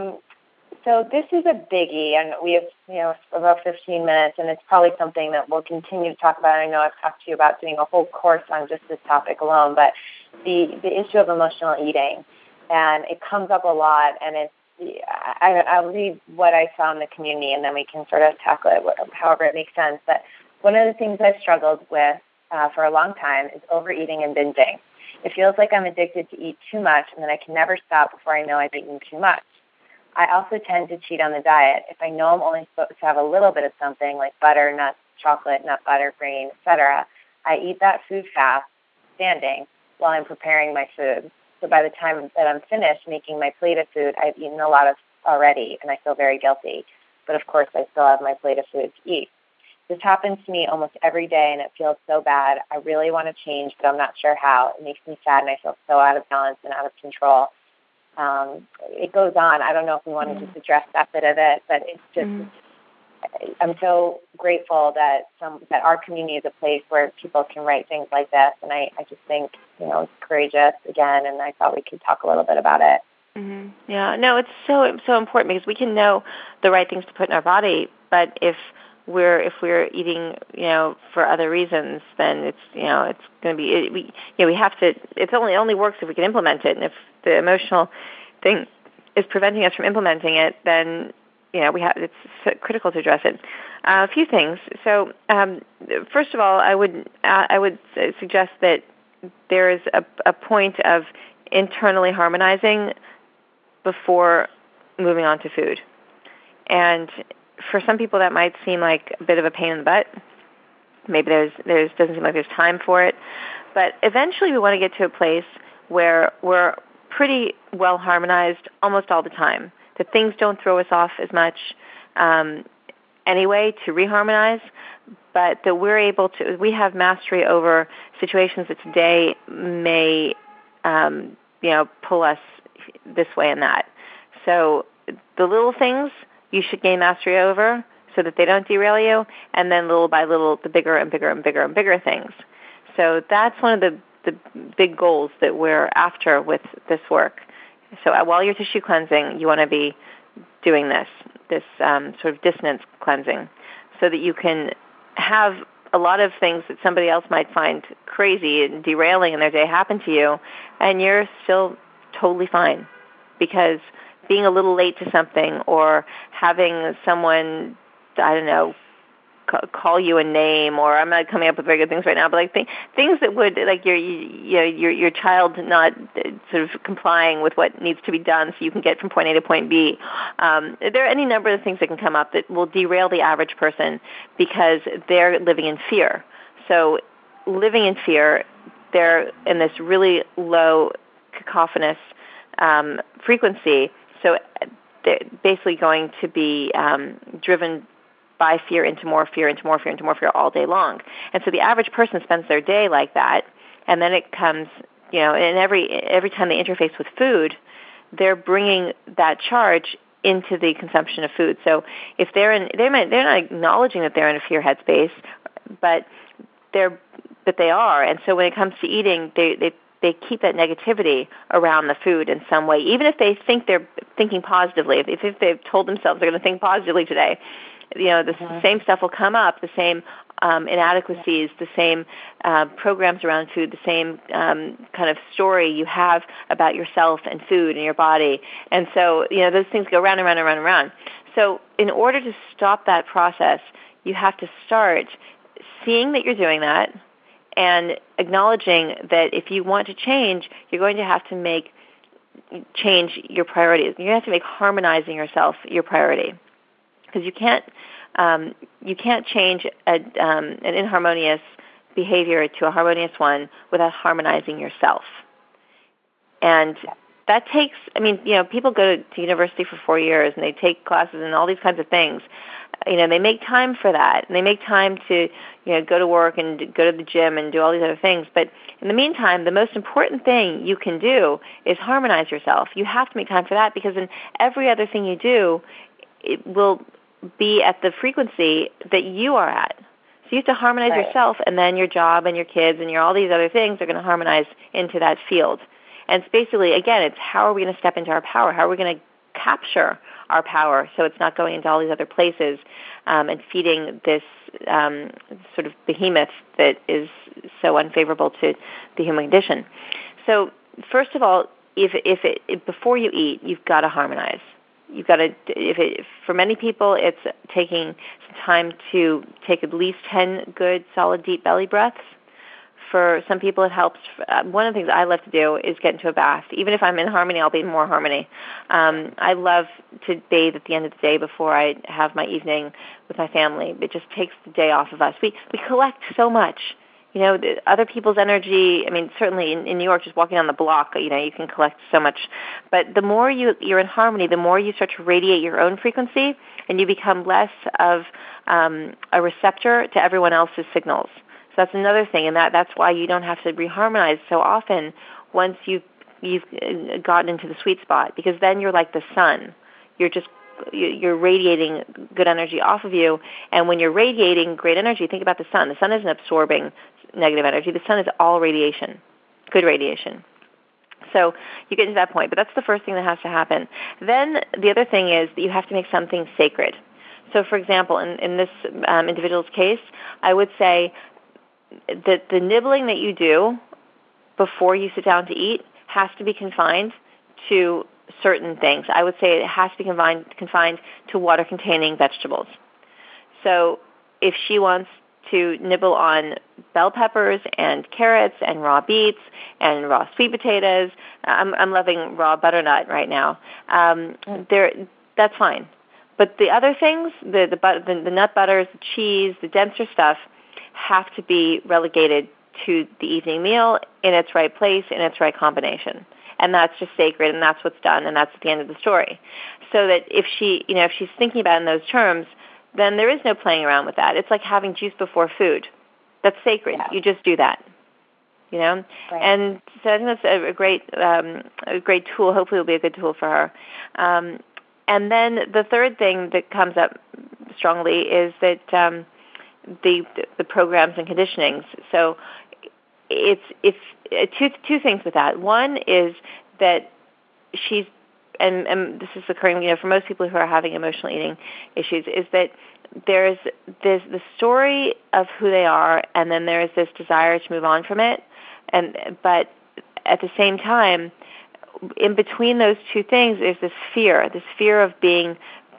So this is a biggie, and we have about 15 minutes, and it's probably something that we'll continue to talk about. I know I've talked to you about doing a whole course on just this topic alone, but the issue of emotional eating, and it comes up a lot, and I'll read what I saw in the community, and then we can sort of tackle it however it makes sense. But one of the things I've struggled with for a long time is overeating and binging. It feels like I'm addicted to eat too much, and then I can never stop before I know I've eaten too much. I also tend to cheat on the diet. If I know I'm only supposed to have a little bit of something like butter, nuts, chocolate, nut butter, grain, etc., I eat that food fast, standing, while I'm preparing my food. So by the time that I'm finished making my plate of food, I've eaten a lot of already, and I feel very guilty. But of course, I still have my plate of food to eat. This happens to me almost every day, and it feels so bad. I really want to change, but I'm not sure how. It makes me sad, and I feel so out of balance and out of control. It goes on. I don't know if we want to just address that bit of it, but it's just, I'm so grateful that our community is a place where people can write things like this, and I just think, it's courageous again, and I thought we could talk a little bit about it. Mm-hmm. Yeah, no, it's so important, because we can know the right things to put in our body, but if we're eating, for other reasons, then it's going to be, we have to, it only works if we can implement it. And if the emotional thing is preventing us from implementing it, then, it's critical to address it. A few things. So, first of all, I would suggest that there is a point of internally harmonizing before moving on to food. And for some people, that might seem like a bit of a pain in the butt. Maybe there's doesn't seem like there's time for it. But eventually, we want to get to a place where we're pretty well harmonized almost all the time. That things don't throw us off as much anyway to reharmonize, but that we have mastery over situations that today may pull us this way and that. So the little things you should gain mastery over so that they don't derail you, and then little by little, the bigger and bigger and bigger and bigger things. So that's one of the big goals that we're after with this work. So while you're tissue cleansing, you want to be doing this sort of dissonance cleansing, so that you can have a lot of things that somebody else might find crazy and derailing in their day happen to you, and you're still totally fine, because being a little late to something, or having someone, I don't know, call you a name, or I'm not coming up with very good things right now, but like things that would, like your child not sort of complying with what needs to be done so you can get from point A to point B. There are any number of things that can come up that will derail the average person because they're living in fear. So living in fear, they're in this really low cacophonous frequency. So they're basically going to be driven by fear into more fear, into more fear, into more fear all day long. And so the average person spends their day like that, and then it comes, and every time they interface with food, they're bringing that charge into the consumption of food. So if they're not acknowledging that they're in a fear headspace, but they are. And so when it comes to eating, they keep that negativity around the food in some way, even if they think they're thinking positively. If they've told themselves they're going to think positively today, the same stuff will come up, the same inadequacies, the same programs around food, the same kind of story you have about yourself and food and your body. And so, those things go round and round and round and round. So in order to stop that process, you have to start seeing that you're doing that and acknowledging that if you want to change, you're going to have to change your priorities. You have to make harmonizing yourself your priority, because you can't change an inharmonious behavior to a harmonious one without harmonizing yourself. And that takes, people go to university for 4 years and they take classes and all these kinds of things. They make time for that, and they make time to, go to work and go to the gym and do all these other things. But in the meantime, the most important thing you can do is harmonize yourself. You have to make time for that, because in every other thing you do, it will be at the frequency that you are at. So you have to harmonize yourself, and then your job and your kids and all these other things are going to harmonize into that field. And it's basically, again, it's how are we going to step into our power? How are we going to capture our power so it's not going into all these other places and feeding this sort of behemoth that is so unfavorable to the human condition. So first of all, if before you eat, you've got to harmonize. You've got to, for many people, it's taking some time to take at least 10 good, solid, deep belly breaths. For some people, it helps. One of the things I love to do is get into a bath. Even if I'm in harmony, I'll be in more harmony. I love to bathe at the end of the day before I have my evening with my family. It just takes the day off of us. We collect so much. Other people's energy. Certainly in New York, just walking on the block, you can collect so much. But the more you're in harmony, the more you start to radiate your own frequency, and you become less of a receptor to everyone else's signals. So that's another thing, and that's why you don't have to reharmonize so often once you've gotten into the sweet spot, because then you're like the sun. You're radiating good energy off of you, and when you're radiating great energy, think about the sun. The sun isn't absorbing negative energy. The sun is all radiation, good radiation. So you get to that point, but that's the first thing that has to happen. Then the other thing is that you have to make something sacred. So, for example, in this individual's case, I would say that the nibbling that you do before you sit down to eat has to be confined to certain things. I would say it has to be confined to water-containing vegetables. So if she wants to nibble on bell peppers and carrots and raw beets and raw sweet potatoes, I'm loving raw butternut right now. That's fine. But the other things, the nut butters, the cheese, the denser stuff, have to be relegated to the evening meal in its right place, in its right combination. And that's just sacred, and that's what's done, and that's the end of the story. So that if she's thinking about it in those terms, then there is no playing around with that. It's like having juice before food. That's sacred. Yeah. You just do that. Right. And so I think that's a great tool. Hopefully it'll be a good tool for her. And then the third thing that comes up strongly is that the programs and conditionings. So it's two things with that. One is that she's, and this is occurring, for most people who are having emotional eating issues, is that there's the story of who they are, and then there's this desire to move on from it. But at the same time, in between those two things, there's this fear of being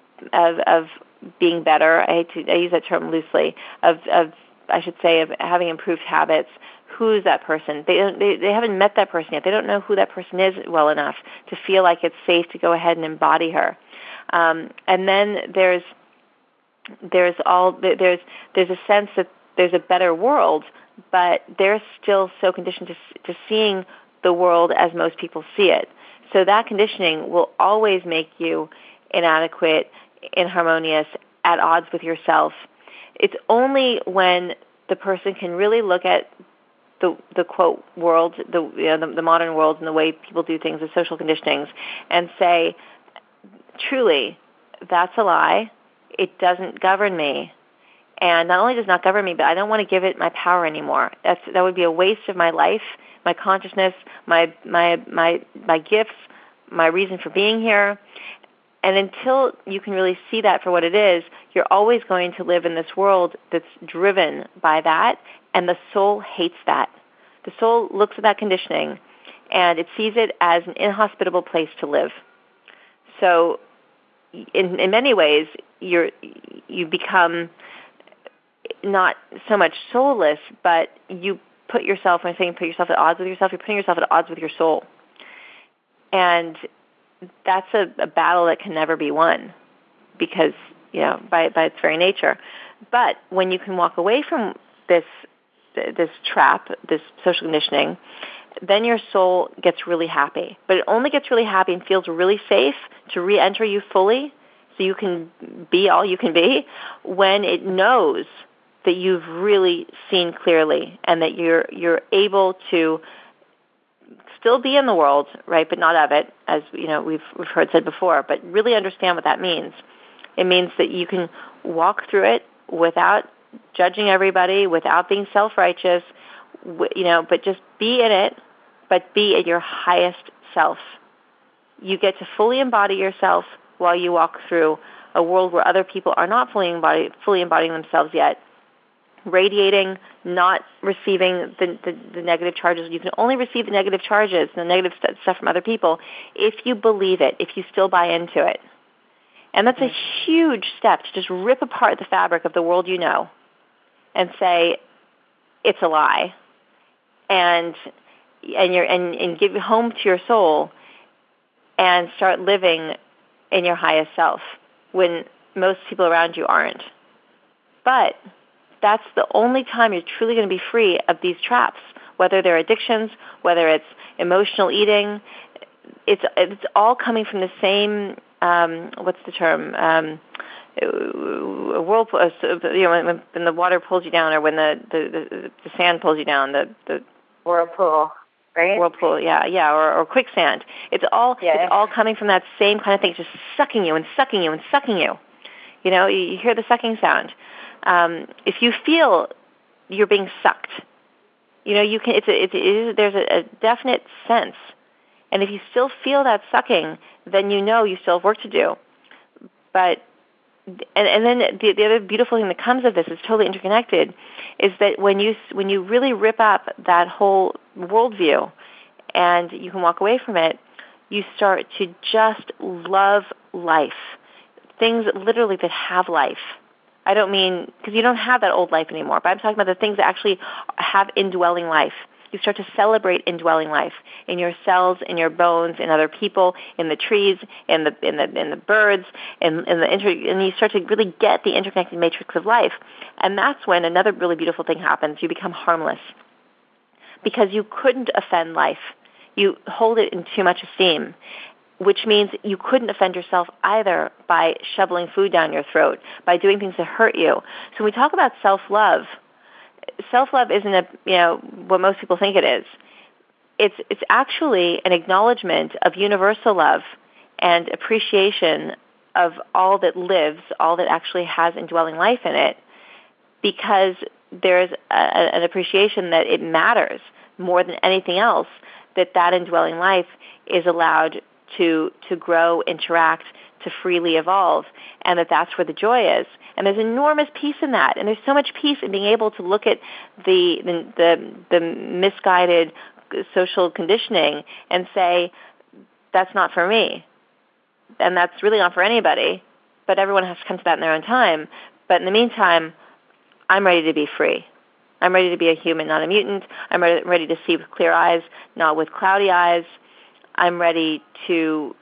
better. I use that term loosely. Of having improved habits. Who's that person? They haven't met that person yet. They don't know who that person is well enough to feel like it's safe to go ahead and embody her. And then there's a sense that there's a better world, but they're still so conditioned to seeing the world as most people see it. So that conditioning will always make you inadequate, inharmonious, at odds with yourself. It's only when the person can really look at the quote world, the modern world and the way people do things, the social conditionings, and say, truly, that's a lie. It doesn't govern me. And not only does it not govern me, but I don't want to give it my power anymore. That would be a waste of my life, my consciousness, my gifts, my reason for being here. And until you can really see that for what it is, you're always going to live in this world that's driven by that, and the soul hates that. The soul looks at that conditioning, and it sees it as an inhospitable place to live. So in many ways, you become not so much soulless, but you put yourself, when I'm saying put yourself at odds with yourself, you're putting yourself at odds with your soul. And that's a battle that can never be won because, by its very nature. But when you can walk away from this trap, this social conditioning, then your soul gets really happy. But it only gets really happy and feels really safe to re-enter you fully so you can be all you can be when it knows that you've really seen clearly and that you're able to still be in the world, right, but not of it, as we've heard said before, but really understand what that means. It means that you can walk through it without judging everybody, without being self-righteous, but just be in it, but be at your highest self. You get to fully embody yourself while you walk through a world where other people are not fully embodying themselves yet, radiating, not receiving the negative charges. You can only receive the negative charges, the negative stuff from other people, if you believe it, if you still buy into it. And that's a huge step, to just rip apart the fabric of the world you know and say, it's a lie, and give home to your soul and start living in your highest self when most people around you aren't. But that's the only time you're truly going to be free of these traps, whether they're addictions, whether it's emotional eating. It's all coming from the same, what's the term, whirlpool, when the water pulls you down, or when the sand pulls you down, the whirlpool, right? Whirlpool, yeah, or quicksand. It's all coming from that same kind of thing, just sucking you and sucking you and sucking you. You hear the sucking sound. If you feel you're being sucked, you can. There's a definite sense, and if you still feel that sucking, then you still have work to do. But and then the other beautiful thing that comes of this is totally interconnected, is that when you really rip up that whole worldview, and you can walk away from it, you start to just love life, things literally that have life. I don't mean, because you don't have that old life anymore, but I'm talking about the things that actually have indwelling life. You start to celebrate indwelling life in your cells, in your bones, in other people, in the trees, in the birds, and you start to really get the interconnected matrix of life. And that's when another really beautiful thing happens. You become harmless because you couldn't offend life. You hold it in too much esteem, which means you couldn't offend yourself either by shoveling food down your throat, by doing things that hurt you. So when we talk about self-love isn't what most people think it is. It's actually an acknowledgement of universal love and appreciation of all that lives, all that actually has indwelling life in it, because there's an appreciation that it matters more than anything else that indwelling life is allowed to grow, interact, to freely evolve, and that's where the joy is. And there's enormous peace in that, and there's so much peace in being able to look at the misguided social conditioning and say, that's not for me, and that's really not for anybody, but everyone has to come to that in their own time. But in the meantime, I'm ready to be free. I'm ready to be a human, not a mutant. I'm ready to see with clear eyes, not with cloudy eyes. I'm ready to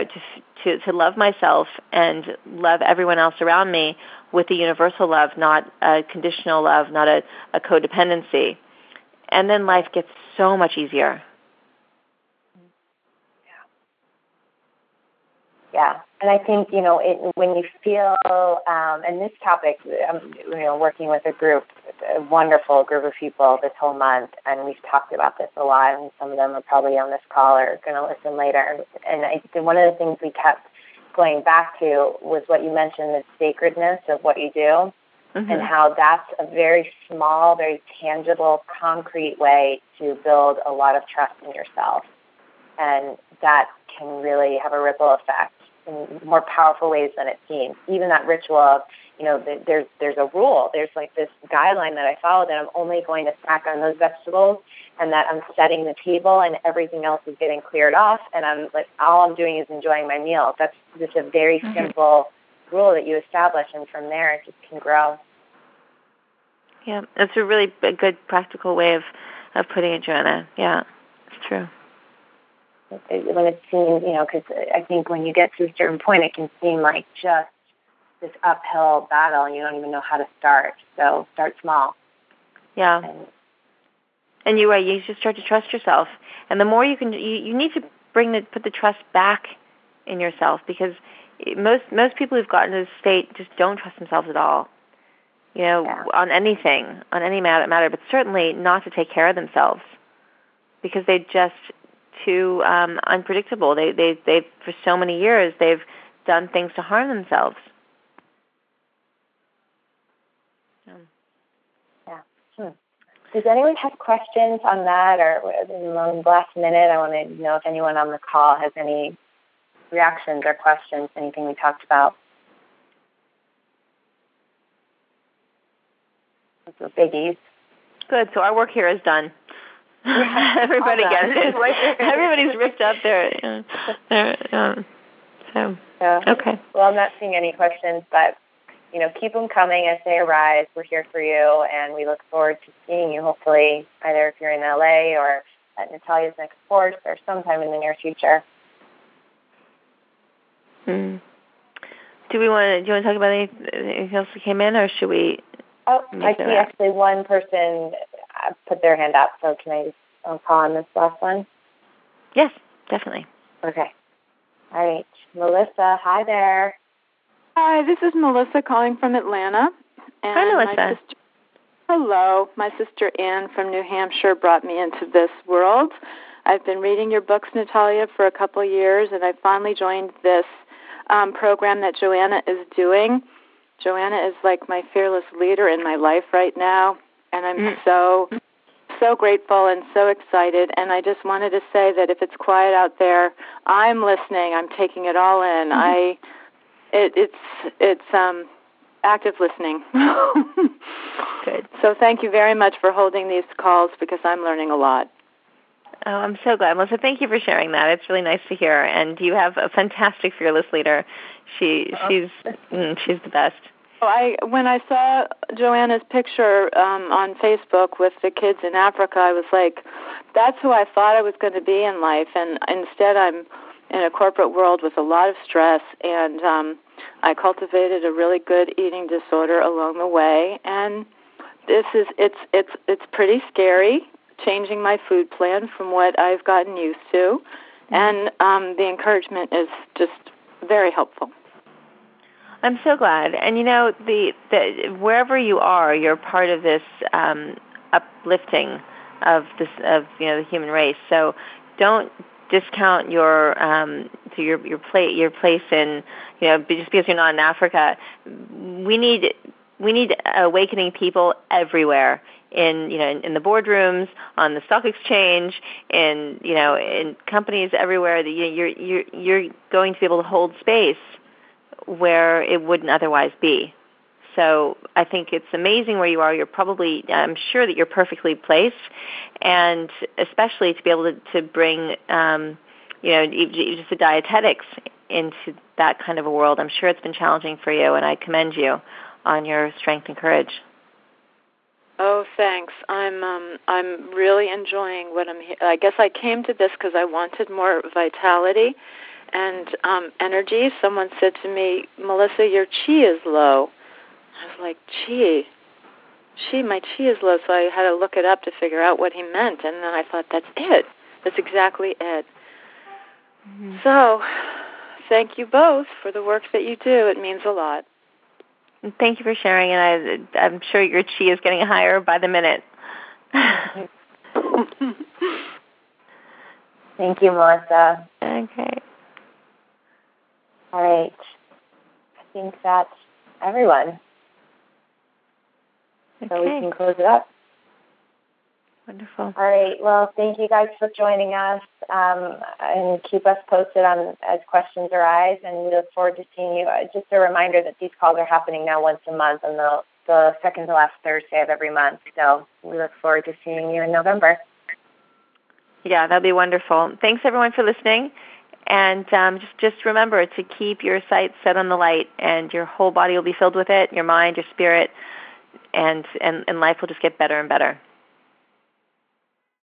love myself and love everyone else around me with a universal love, not a conditional love, not a codependency. And then life gets so much easier. Yeah, and I think, when you feel, and this topic, I'm, working with a wonderful group of people this whole month, and we've talked about this a lot, and some of them are probably on this call or going to listen later. And I think one of the things we kept going back to was what you mentioned, the sacredness of what you do, and how that's a very small, very tangible, concrete way to build a lot of trust in yourself. And that can really have a ripple effect in more powerful ways than it seems. Even that ritual of, there's a rule. There's like this guideline that I follow that I'm only going to snack on those vegetables, and that I'm setting the table and everything else is getting cleared off, and I'm like, all I'm doing is enjoying my meal. That's just a very simple rule that you establish, and from there it just can grow. Yeah, that's a really good practical way of putting it, Joanna. Yeah, it's true. When it seems, because I think when you get to a certain point, it can seem like just this uphill battle, and you don't even know how to start. So start small. Yeah. And you're right. You just start to trust yourself, and the more you can, you need to put the trust back in yourself, because most people who've gotten to this state just don't trust themselves at all. On anything, on any matter, but certainly not to take care of themselves, because they just too unpredictable. They for so many years they've done things to harm themselves. Yeah. Does anyone have questions on that, or in the last minute, I want to know if anyone on the call has any reactions or questions, anything we talked about. Those are biggies. Good. So our work here is done. Everybody gets it. Everybody's ripped up there. Okay. Well, I'm not seeing any questions, but keep them coming as they arise. We're here for you, and we look forward to seeing you. Hopefully, either if you're in LA or at Natalia's next course, or sometime in the near future. Do you want to talk about anything else that came in, or should we? Oh, I see. Actually, one person put their hand up. So can I just call on this last one? Yes, definitely. Okay. All right. Melissa, hi there. Hi, this is Melissa calling from Atlanta. And hi, Melissa. Hello. My sister Ann from New Hampshire brought me into this world. I've been reading your books, Natalia, for a couple of years, and I finally joined this program that Joanna is doing. Joanna is like my fearless leader in my life right now, and I'm so grateful and so excited. And I just wanted to say that if it's quiet out there, I'm listening. I'm taking it all in. It's active listening. Good. So thank you very much for holding these calls, because I'm learning a lot. Oh, I'm so glad, Melissa. Thank you for sharing that. It's really nice to hear. And you have a fantastic fearless leader. She's the best. When I saw Joanna's picture on Facebook with the kids in Africa, I was like, that's who I thought I was going to be in life. And instead, I'm in a corporate world with a lot of stress, and I cultivated a really good eating disorder along the way. And it's pretty scary, changing my food plan from what I've gotten used to, and the encouragement is just very helpful. I'm so glad. And the wherever you are, you're part of this uplifting of the human race. So don't discount your place in just because you're not in Africa. We need awakening people everywhere. In the boardrooms, on the stock exchange, in companies everywhere. That you're going to be able to hold space where it wouldn't otherwise be. So I think it's amazing where you are. I'm sure that you're perfectly placed, and especially to be able to bring just the dietetics into that kind of a world. I'm sure it's been challenging for you, and I commend you on your strength and courage. Oh, thanks. I'm really enjoying what I'm here. I guess I came to this because I wanted more vitality and energy. Someone said to me, Melissa, your chi is low. I was like, my chi is low. So I had to look it up to figure out what he meant. And then I thought, that's it. That's exactly it. Mm-hmm. So thank you both for the work that you do. It means a lot. Thank you for sharing, and I'm sure your chi is getting higher by the minute. Thank you, Melissa. Okay. All right. I think that's everyone. Okay. So we can close it up. Wonderful. All right. Well, thank you guys for joining us, and keep us posted on as questions arise. And we look forward to seeing you. Just a reminder that these calls are happening now once a month on the second to last Thursday of every month. So we look forward to seeing you in November. Yeah, that'll be wonderful. Thanks, everyone, for listening. And just remember to keep your sights set on the light, and your whole body will be filled with it, your mind, your spirit, and life will just get better and better.